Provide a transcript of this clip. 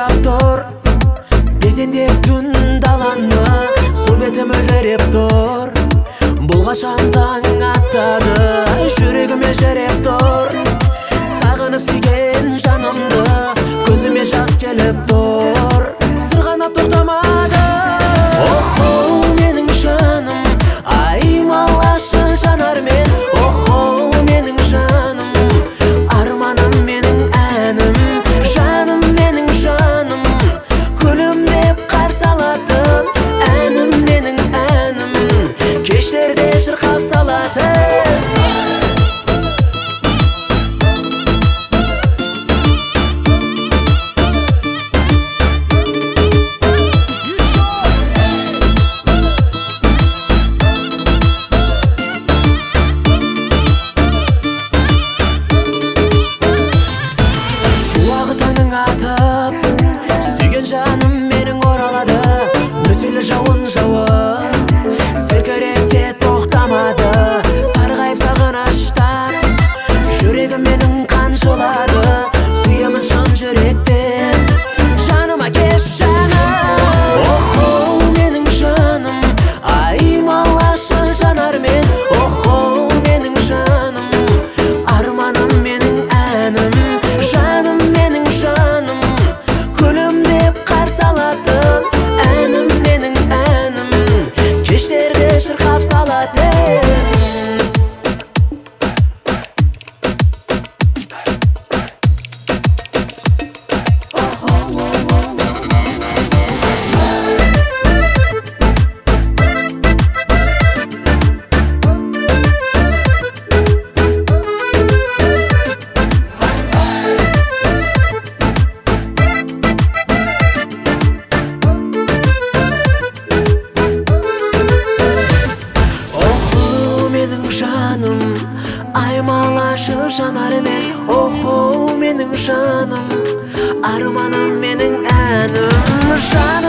қарап тұр, безендеп түн даланы, су беті мөлдіреп тұр. Бұл қашан таң аттады, жүрегіме жереп тұр. Сағынып сүйген жанымды, көзіме жас келіп тұр. Сырғанап тоқтамады. Охо, менің жаным, аймалашы жанармен. Охо, менің жаным, арманым менің әнім. Жаным менің жаным, күлімдеп қарсы алатын. Әнім менің әнім, кештерде шырқап салатын. Сүйген жаным менің оралады, нөсерлі жауын жауып, сіркіреп те тоқтамады. Сарғайып сағыныштан жүрегім менің қан жылады. Сүйемін шын жүректен, жаныма кеш жаным. Охо, менің жаным, аймалашы жанармен. Охо, менің жаным, арманым менің әнім. Жаным менің жаным, күлімдеп қарсы алатын. Әнім менің әнім, кештерде шырқап салатын. Жаным, аймалашы жанармен. Охо, менің жаным, арманым менің әнім.